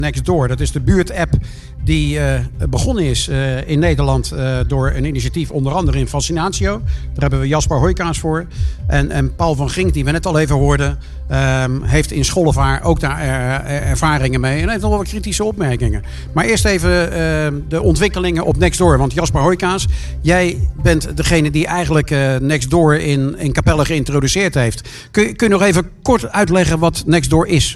Nextdoor, dat is de buurtapp die begonnen is in Nederland door een initiatief onder andere in Fascinatio. Daar hebben we Jasper Hoijkaas voor. En Paul van Gink, die we net al even hoorden, heeft in Schollevaar ook daar ervaringen mee. En heeft nog wel wat kritische opmerkingen. Maar eerst even de ontwikkelingen op Nextdoor. Want Jasper Hoijkaas, jij bent degene die eigenlijk Nextdoor in Capelle geïntroduceerd heeft. Kun je nog even kort uitleggen wat Nextdoor is?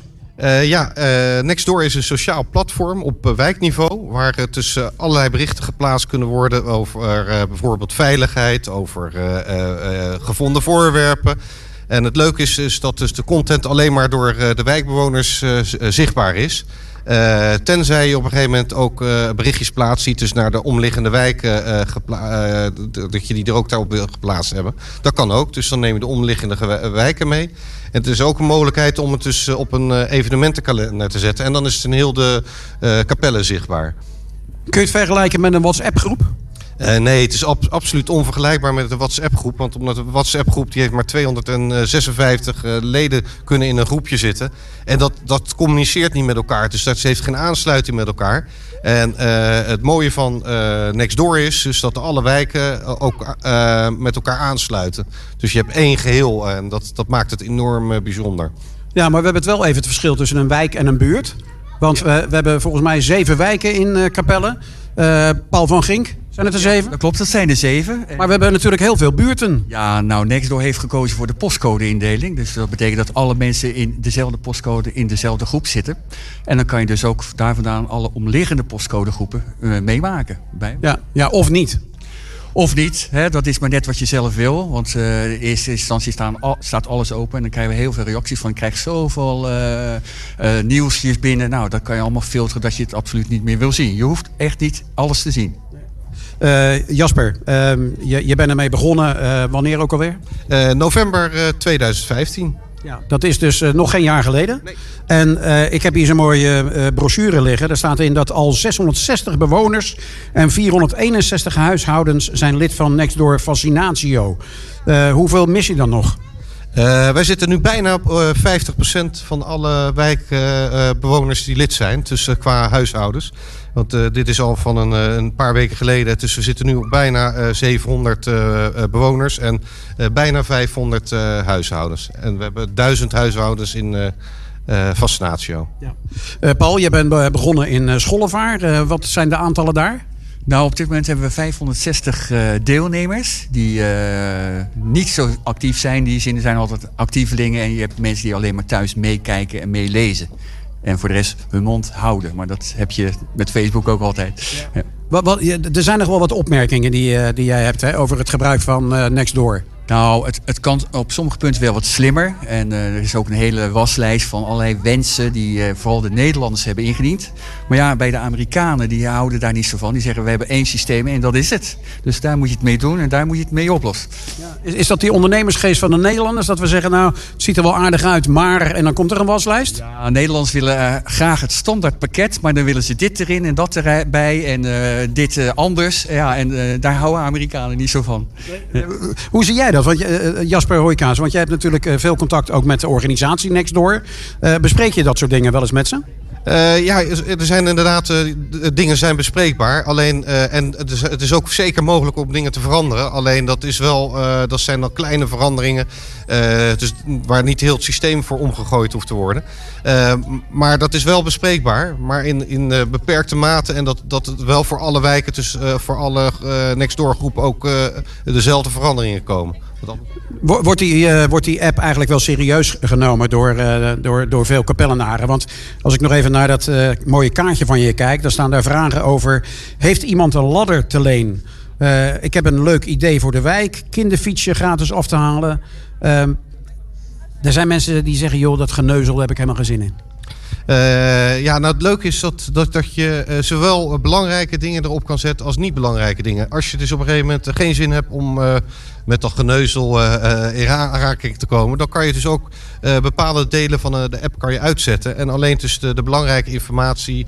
Nextdoor is een sociaal platform op wijkniveau waar tussen allerlei berichten geplaatst kunnen worden over bijvoorbeeld veiligheid, over gevonden voorwerpen. En het leuke is dat dus de content alleen maar door de wijkbewoners zichtbaar is. Tenzij je op een gegeven moment ook berichtjes plaatst die dus naar de omliggende wijken dat je die er ook daarop wil geplaatst hebben. Dat kan ook, dus dan neem je de omliggende wijken mee. En het is ook een mogelijkheid om het dus op een evenementenkalender te zetten. En dan is het in heel de Capelle zichtbaar. Kun je het vergelijken met een WhatsApp-groep? Nee, het is absoluut onvergelijkbaar met de WhatsApp-groep. Want omdat de WhatsApp-groep die heeft maar 256 leden kunnen in een groepje zitten. En dat communiceert niet met elkaar. Dus dat heeft geen aansluiting met elkaar. En het mooie van Nextdoor is dus dat alle wijken ook met elkaar aansluiten. Dus je hebt één geheel en dat maakt het enorm bijzonder. Ja, maar we hebben het wel even het verschil tussen een wijk en een buurt. Want we hebben volgens mij 7 wijken in Capelle. Paul van Gink, zijn het er 7? Dat klopt, dat zijn er 7. Maar we hebben natuurlijk heel veel buurten. Ja, nou, Nextdoor heeft gekozen voor de postcode-indeling. Dus dat betekent dat alle mensen in dezelfde postcode in dezelfde groep zitten. En dan kan je dus ook daar vandaan alle omliggende postcodegroepen meemaken. Ja, of niet. Of niet, hè? Dat is maar net wat je zelf wil. Want in eerste instantie staat alles open. En dan krijgen we heel veel reacties van. Je krijgt zoveel nieuwsjes binnen. Nou, dat kan je allemaal filteren dat je het absoluut niet meer wil zien. Je hoeft echt niet alles te zien. Jasper, je bent ermee begonnen. Wanneer ook alweer? November 2015. Ja, dat is dus nog geen jaar geleden. Nee. En ik heb hier zo'n mooie brochure liggen. Daar staat in dat al 660 bewoners en 461 huishoudens zijn lid van Nextdoor Fascinatio. Hoeveel mis je dan nog? Wij zitten nu bijna op 50% van alle wijkbewoners die lid zijn, dus qua huishoudens. Want dit is al van een paar weken geleden. Dus we zitten nu op bijna 700 bewoners en bijna 500 huishoudens. En we hebben 1000 huishoudens in Fascinatio. Ja. Paul, jij bent begonnen in Schollevaar. Wat zijn de aantallen daar? Nou, op dit moment hebben we 560 deelnemers die niet zo actief zijn. Die zijn altijd actievelingen en je hebt mensen die alleen maar thuis meekijken en meelezen. En voor de rest hun mond houden. Maar dat heb je met Facebook ook altijd. Ja. Er zijn nog wel wat opmerkingen die jij hebt over het gebruik van Nextdoor. Nou, het kan op sommige punten wel wat slimmer. En er is ook een hele waslijst van allerlei wensen die vooral de Nederlanders hebben ingediend. Maar ja, bij de Amerikanen, die houden daar niet zo van. Die zeggen, we hebben 1 systeem en dat is het. Dus daar moet je het mee doen en daar moet je het mee oplossen. Ja. Is dat die ondernemersgeest van de Nederlanders? Dat we zeggen, nou, het ziet er wel aardig uit, maar... En dan komt er een waslijst? Ja, Nederlanders willen graag het standaardpakket. Maar dan willen ze dit erin en dat erbij en dit anders. Ja, en daar houden Amerikanen niet zo van. Hoe zie jij dat? Want Jasper Hoijkaas, want jij hebt natuurlijk veel contact ook met de organisatie Nextdoor. Bespreek je dat soort dingen wel eens met ze? Ja, er zijn inderdaad dingen zijn bespreekbaar. Alleen, en het is ook zeker mogelijk om dingen te veranderen. Alleen dat is wel, dat zijn dan kleine veranderingen. Dus waar niet heel het systeem voor omgegooid hoeft te worden. Maar dat is wel bespreekbaar. Maar in beperkte mate. En dat het wel voor alle wijken, dus voor alle Nextdoor groepen ook dezelfde veranderingen komen. Wordt die app eigenlijk wel serieus genomen door veel Capellenaren? Want als ik nog even naar dat mooie kaartje van je kijk, dan staan daar vragen over: heeft iemand een ladder te leen? Ik heb een leuk idee voor de wijk, kinderfietsje gratis af te halen. Er zijn mensen die zeggen, joh, dat geneuzel, daar heb ik helemaal geen zin in. Ja, nou het leuke is dat je zowel belangrijke dingen erop kan zetten als niet belangrijke dingen. Als je dus op een gegeven moment geen zin hebt om met dat geneuzel in aanraking te komen, dan kan je dus ook bepaalde delen van de app kan je uitzetten en alleen dus de belangrijke informatie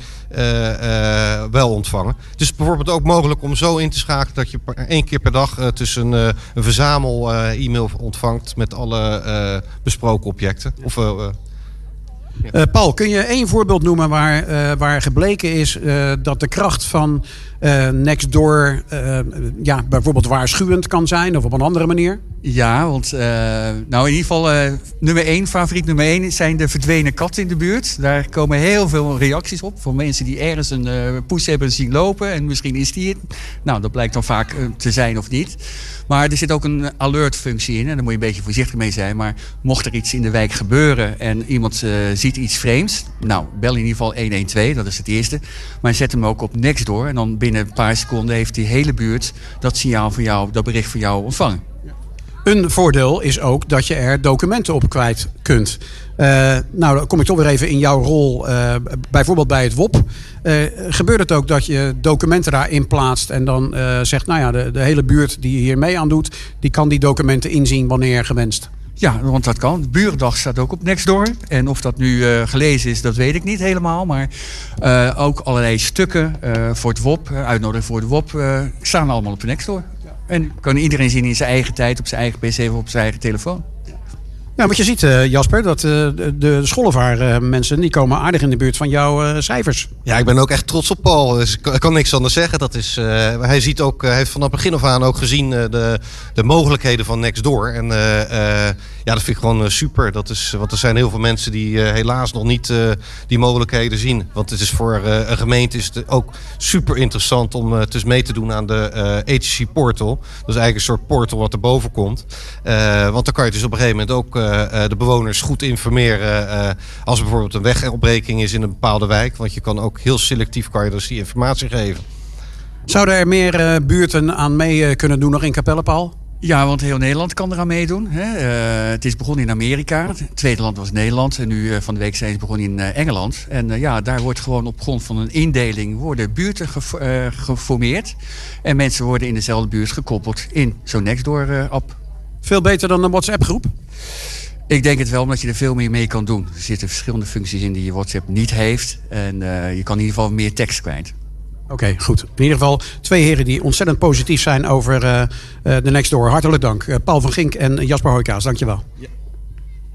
wel ontvangen. Het is bijvoorbeeld ook mogelijk om zo in te schakelen dat je 1 keer per dag tussen een verzamel e-mail ontvangt met alle besproken objecten. Paul, kun je één voorbeeld noemen waar gebleken is dat de kracht van Nextdoor bijvoorbeeld waarschuwend kan zijn of op een andere manier? Ja, want in ieder geval favoriet nummer 1 zijn de verdwenen katten in de buurt. Daar komen heel veel reacties op van mensen die ergens een poes hebben zien lopen en misschien is die het. Nou, dat blijkt dan vaak te zijn of niet. Maar er zit ook een alert-functie in en daar moet je een beetje voorzichtig mee zijn. Maar mocht er iets in de wijk gebeuren en iemand ziet iets vreemds, nou, bel in ieder geval 112, dat is het eerste. Maar zet hem ook op Nextdoor en dan binnen een paar seconden heeft die hele buurt dat signaal van jou, dat bericht van jou ontvangen. Een voordeel is ook dat je er documenten op kwijt kunt. Dan kom ik toch weer even in jouw rol, bijvoorbeeld bij het WOP. Gebeurt het ook dat je documenten daarin plaatst en dan zegt, de hele buurt die hier mee aan doet, die kan die documenten inzien wanneer gewenst? Ja, want dat kan. De Burendag staat ook op Nextdoor. En of dat nu gelezen is, dat weet ik niet helemaal. Maar ook allerlei stukken voor het WOP, uitnodiging voor het WOP, staan allemaal op Nextdoor. En kan iedereen zien in zijn eigen tijd, op zijn eigen pc of op zijn eigen telefoon. Ja, wat je ziet, Jasper, dat de Schollevaar mensen die komen aardig in de buurt van jouw cijfers. Ja, ik ben ook echt trots op Paul. Dus ik kan niks anders zeggen. Dat is, hij heeft vanaf begin af aan ook gezien de mogelijkheden van Nextdoor. En dat vind ik gewoon super. Want er zijn heel veel mensen die helaas nog niet die mogelijkheden zien. Want het is voor een gemeente is het ook super interessant om dus mee te doen aan de HC Portal. Dat is eigenlijk een soort portal wat erboven komt. Want dan kan je dus op een gegeven moment ook de bewoners goed informeren als er bijvoorbeeld een wegopbreking is in een bepaalde wijk. Want je kan ook heel selectief dus die informatie geven. Zouden er meer buurten aan mee kunnen doen nog in Capelle, Paul? Ja, want heel Nederland kan eraan meedoen. Hè. Het is begonnen in Amerika. Het tweede land was Nederland. En nu van de week zijn ze begonnen in Engeland. En daar wordt gewoon op grond van een indeling worden buurten geformeerd. En mensen worden in dezelfde buurt gekoppeld in zo'n Nextdoor-app. Veel beter dan een WhatsApp-groep? Ik denk het wel, omdat je er veel meer mee kan doen. Er zitten verschillende functies in die je WhatsApp niet heeft. En je kan in ieder geval meer tekst kwijt. Oké, goed. In ieder geval 2 heren die ontzettend positief zijn over de Nextdoor. Hartelijk dank. Paul van Gink en Jasper Hoijkaas, dankjewel. Ja.